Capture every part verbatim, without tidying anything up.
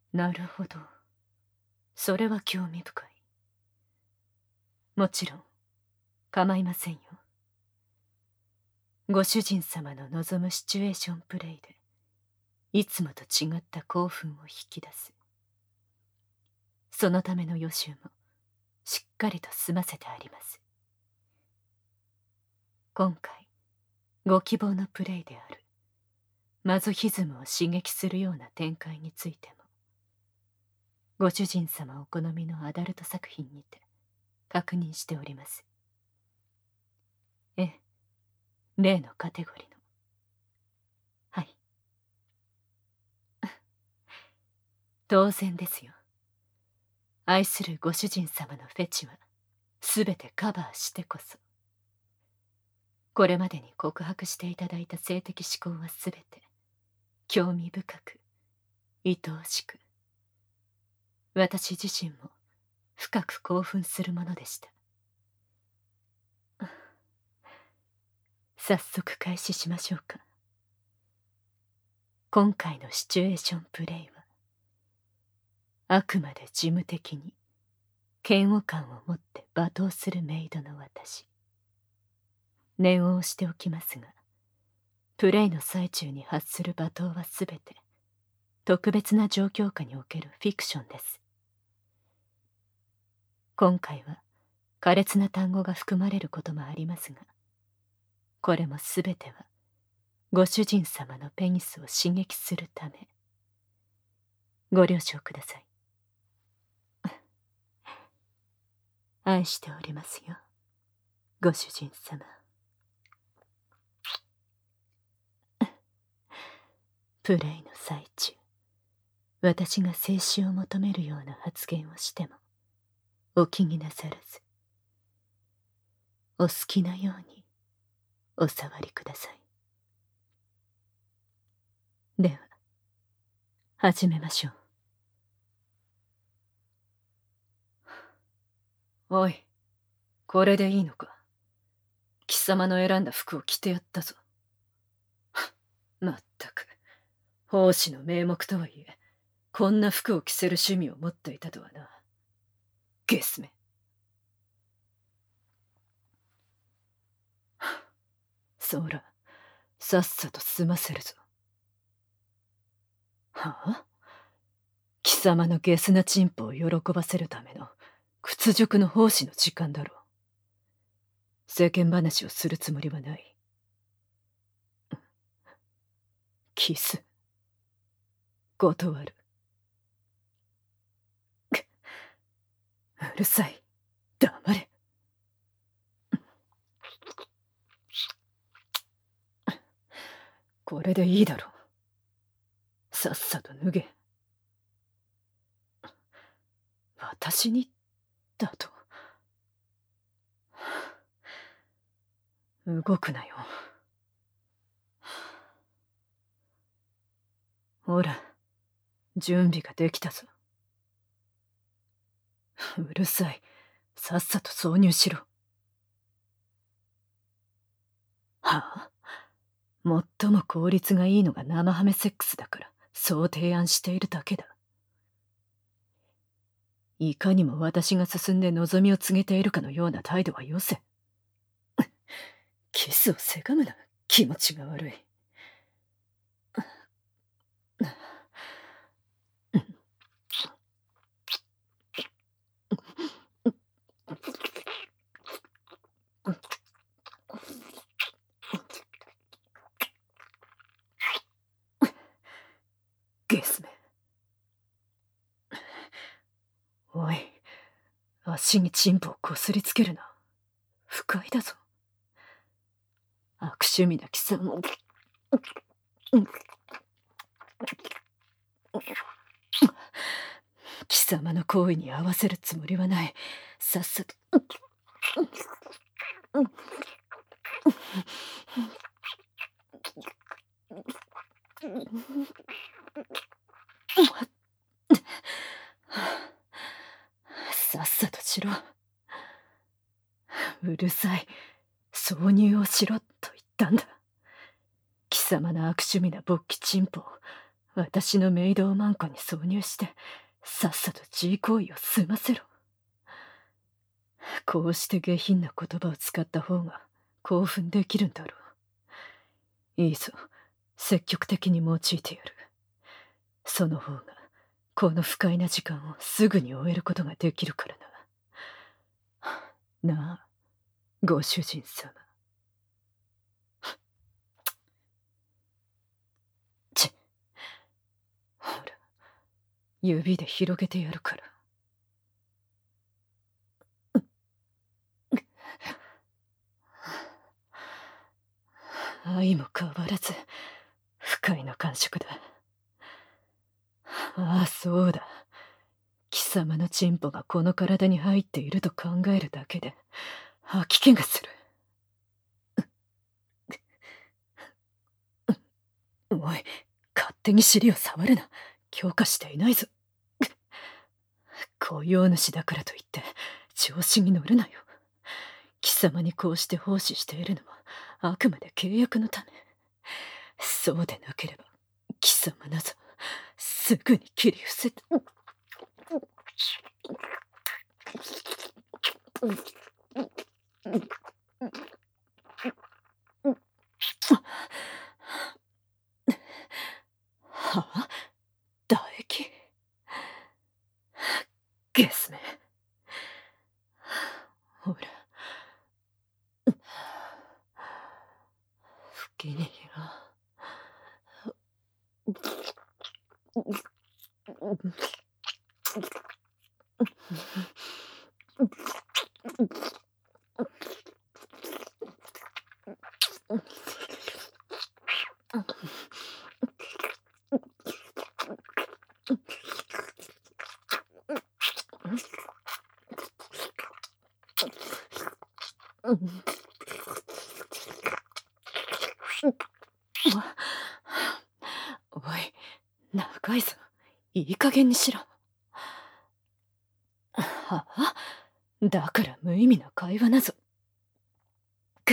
なるほど。それは興味深い。もちろん構いませんよ。ご主人様の望むシチュエーションプレイでいつもと違った興奮を引き出す。そのための予習もしっかりと済ませてあります。今回ご希望のプレイであるマゾヒズムを刺激するような展開についても、ご主人様お好みのアダルト作品にて確認しております。ええ、例のカテゴリーの。はい。当然ですよ。愛するご主人様のフェチはすべてカバーしてこそ。これまでに告白していただいた性的思考はすべて興味深く愛おしく、私自身も深く興奮するものでした。早速開始しましょうか。今回のシチュエーションプレイはあくまで事務的に嫌悪感を持って罵倒するメイドの私。念を押しておきますが、プレイの最中に発する罵倒はすべて特別な状況下におけるフィクションです。今回は苛烈な単語が含まれることもありますが、これもすべてはご主人様のペニスを刺激するため。ご了承ください。愛しておりますよ、ご主人様。プレイの最中、私が静止を求めるような発言をしてもお気になさらず、お好きなようにお触りください。では始めましょう。おい、これでいいのか。貴様の選んだ服を着てやったぞ。まったく、奉仕の名目とはいえ、こんな服を着せる趣味を持っていたとはな。ゲスめ。そら、さっさと済ませるぞ。はあ？貴様のゲスなチンポを喜ばせるための屈辱の奉仕の時間だろう。世間話をするつもりはない。キス。断る。うるさい。黙れ。これでいいだろう。さっさと脱げ。私にだと。動くなよ。ほら、準備ができたぞ。うるさい。さっさと挿入しろ。はあ？最も効率がいいのが生ハメセックスだから、そう提案しているだけだ。いかにも私が進んで望みを告げているかのような態度はよせ。キスをせがむな、気持ちが悪い。ゲスめ。おい、足にチンポをこすりつけるな。不快だぞ。悪趣味な貴様を。貴様の行為に合わせるつもりはない。さっさと。さっさとしろ。うるさい。挿入をしろと言ったんだ。貴様の悪趣味な勃起チンポを私のメイドをマンコに挿入して、さっさと G 行為を済ませろ。こうして下品な言葉を使った方が興奮できるんだろう。いいぞ、積極的に用いてやる。その方がこの不快な時間をすぐに終えることができるからな。なあ、ご主人様。ちほら、指で広げてやるから。愛も変わらず不快な感触だ。ああ、そうだ。貴様のチンポがこの体に入っていると考えるだけで吐き気がする。おい、勝手に尻を触るな。許可していないぞ。雇用主だからといって調子に乗るなよ。貴様にこうして奉仕しているのはあくまで契約のため。そうでなければ貴様なぞすぐに切り伏せて。はあ、唾液。ゲスめ。ほら、不気味が。おい、長いぞ。いい加減にしろ。はあ、だから無意味な会話なぞ。くっ。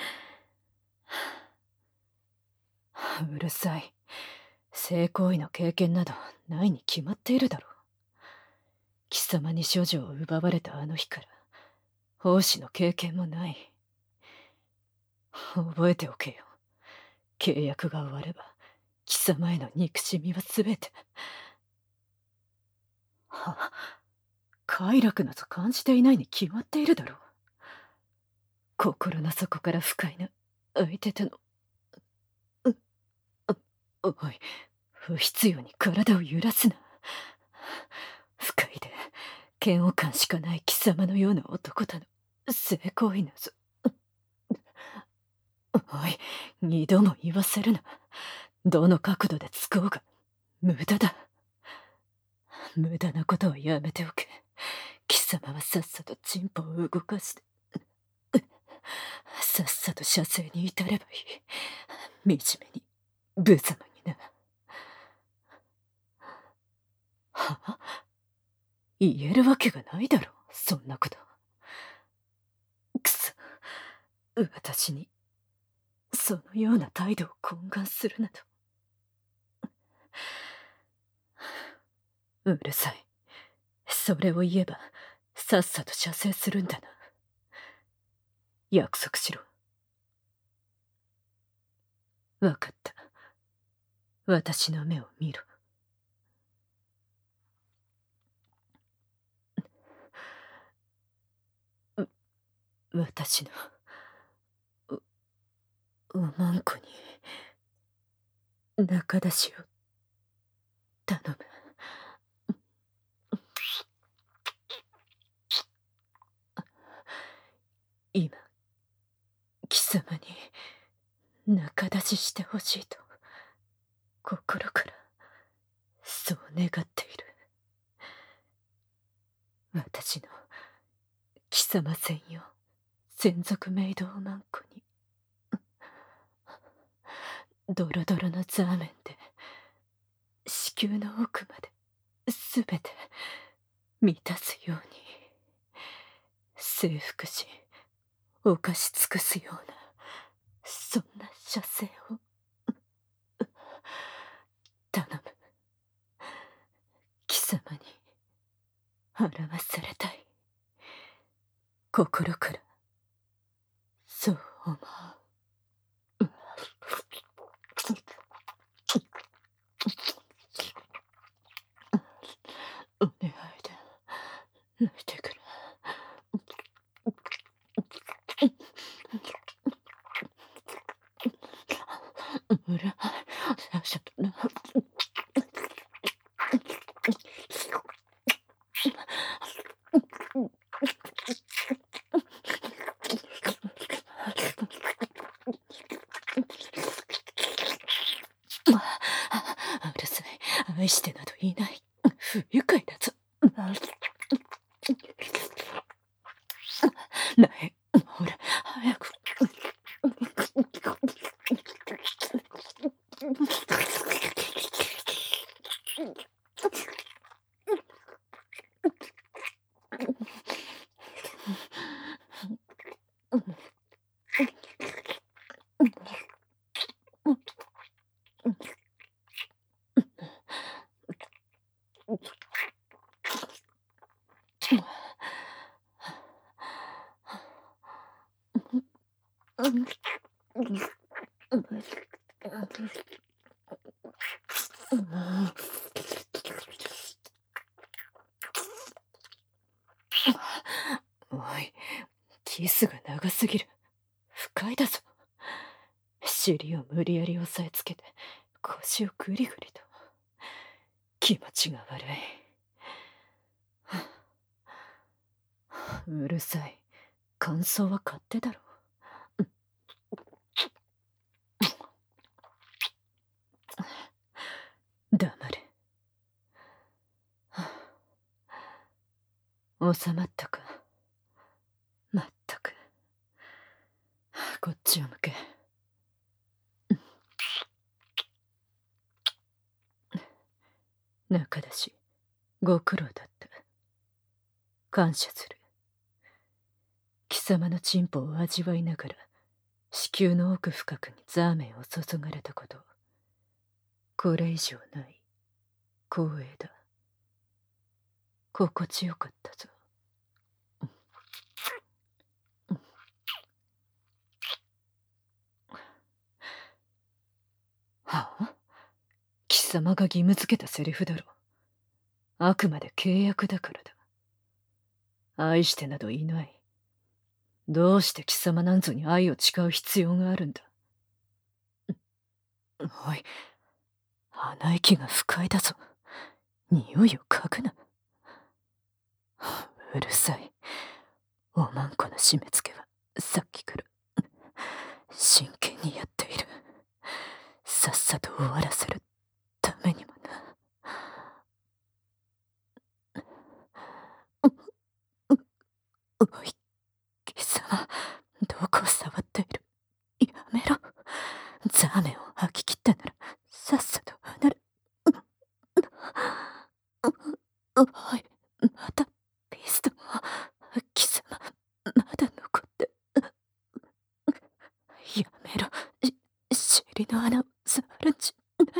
うるさい。性行為の経験などないに決まっているだろう。貴様に処女を奪われたあの日から奉仕の経験もない。覚えておけよ。契約が終われば貴様への憎しみはすべて。は、快楽など感じていないに決まっているだろう。心の底から不快な相手との。う、お、おい、不必要に体を揺らすな。不快で嫌悪感しかない貴様のような男との性行為なぞ。おい、二度も言わせるな。どの角度でつこうが無駄だ。無駄なことはやめておけ。貴様はさっさとチンポを動かしてさっさと射精に至ればいい。惨めに無様にな。はあ、言えるわけがないだろう、そんなこと。くそ、私にそのような態度を懇願するなど。うるさい。それを言えばさっさと射精するんだな。約束しろ。わかった。私の目を見ろ。う、私のう、おまんこに中出しを頼む。今貴様に中出ししてほしいと心からそう願っている。私の貴様専用専属メイドおまんこにドロドロのザーメンで子宮の奥まですべて満たすように征服し犯し尽くすようなそんな射精を頼む。 様に払わされたい。心からそう思う。お願いだ、泣いてくれ。うらさっさとな。うるさい。愛してなどいない。不愉快だぞ。なえ、ほら、早く。おい、キスが長すぎる。不快だぞ。尻を無理やり押さえつけて腰をグリグリと。気持ちが悪い。うるさい。感想は勝手だろ。黙れ。収まったか。まったく。こっちを向け。中だし、ご苦労だった。感謝する。貴様のチンポを味わいながら子宮の奥深くにザーメンを注がれたこと、これ以上ない光栄だ。心地よかったぞ。はあ？貴様が義務付けたセリフだろ。あくまで契約だからだ。愛してなどいない。どうして貴様なんぞに愛を誓う必要があるんだ。おい、鼻息が不快だぞ。匂いを嗅ぐな。うるさい。おまんこの締め付けはさっきから真剣にやっている。さっさと終わらせるためにもな。おい、貴様、どこを触っている。やめろ。ザーメンを吐き切ったならさっさと離れ。おい、またピストンを。貴様、まだ残って。やめろ。し尻の穴を触るんじゃない。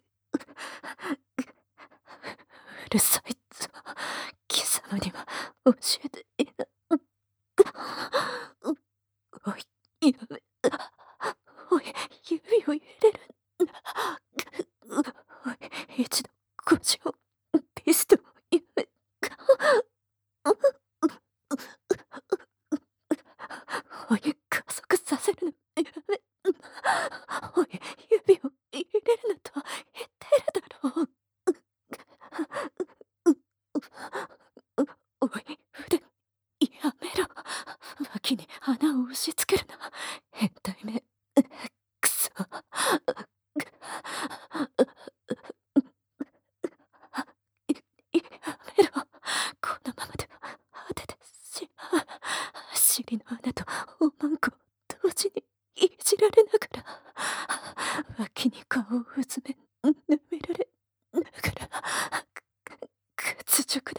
うるさいぞ。貴様には教えていない。おい、やめ。おい、指を入れる。おい、一度腰をピストンをやめ。おい、加速させるのやめ。おい、指を入れるなと言ってるだろう。おい、腕、やめろ。脇に穴を押し付けるな。変態め。くそ。やめろ。このままでは果ててしまう。尻の穴とおまんこを同時にいじられながら、脇に顔をうずめ舐められながら、屈辱だ。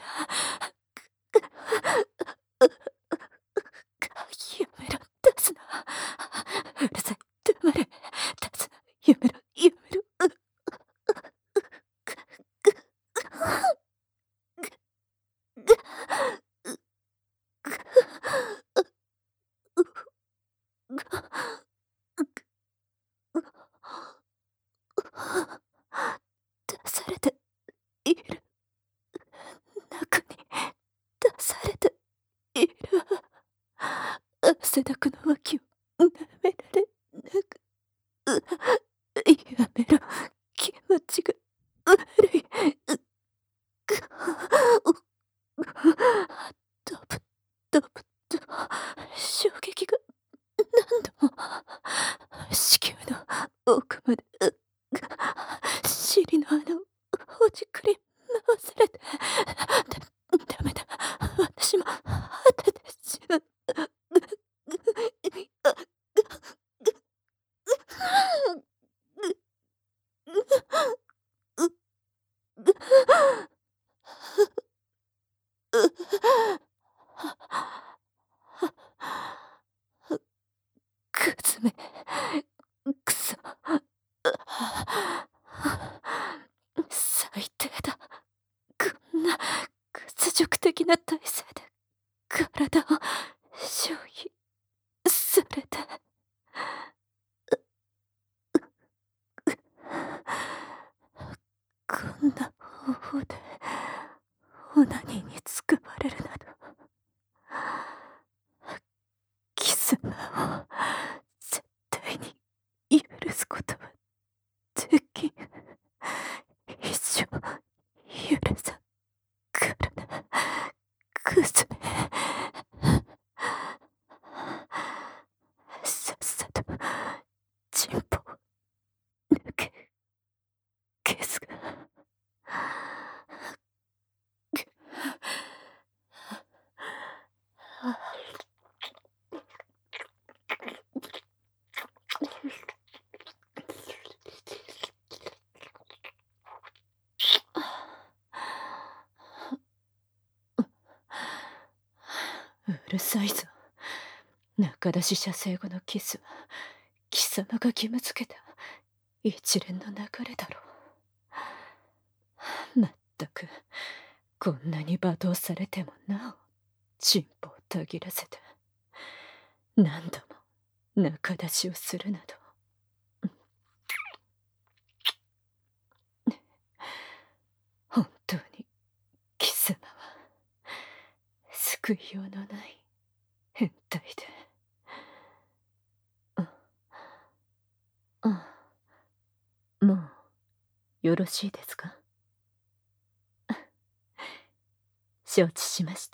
やめろ、出すな。うるさい、黙れ。出すな、やめろ、やめろ。 る。中に出されている。汗だくの脇を舐められなく。やめろ。気持ちが悪い。ドブドブと衝撃が何度も子宮の奥まで尻の穴をほじくり回されて、だ、ダメだ。私も果ててしまう。くずめ、くそ。最低だ。こんな屈辱的な体勢で体を消費されて。こんな方法でオナニーに使われるなど、貴様を絶対に許すことはできん。一生許さんからな、クズめ。さっさとチンポを抜け、消すが。うるさいぞ。中出し射精後のキスは貴様が義務付けた一連の流れだろう。まったく、こんなに罵倒されてもなおチンポをたぎらせて何度も中出しをするなど。本当に貴様は救いようのない変態で。ああ、もうよろしいですか？承知しました。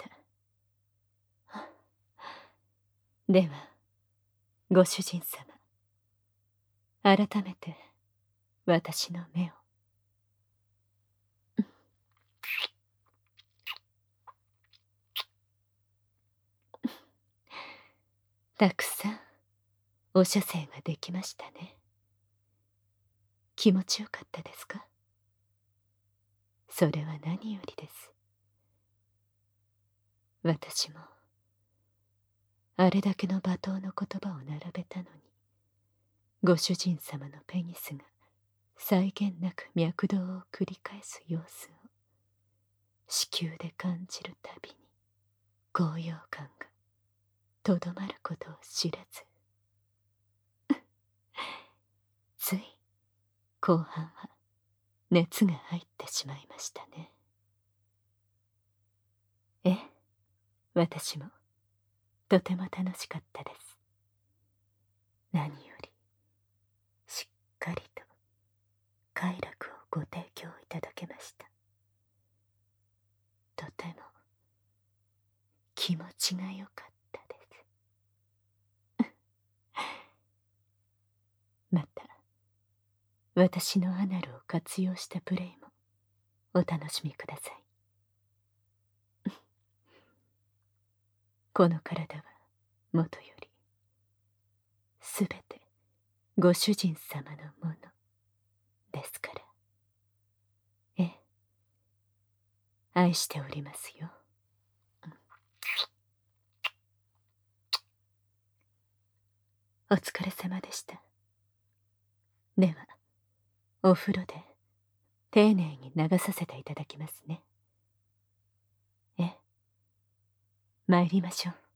ではご主人様、改めて私の目を。たくさんお射精ができましたね。気持ちよかったですか？それは何よりです。私もあれだけの罵倒の言葉を並べたのに、ご主人様のペニスが際限なく脈動を繰り返す様子を子宮で感じるたびに高揚感がとどまることを知らずつい後半は熱が入ってしまいましたね。ええ、私もとても楽しかったです。何よりしっかりと快楽をご提供いただけました。とても気持ちが良かったです。また私のアナルを活用したプレイもお楽しみください。この体はもとよりすべてご主人様のものですから。ええ、愛しておりますよ。お疲れ様でした。ではお風呂で丁寧に流させていただきますね。ええ、参りましょう。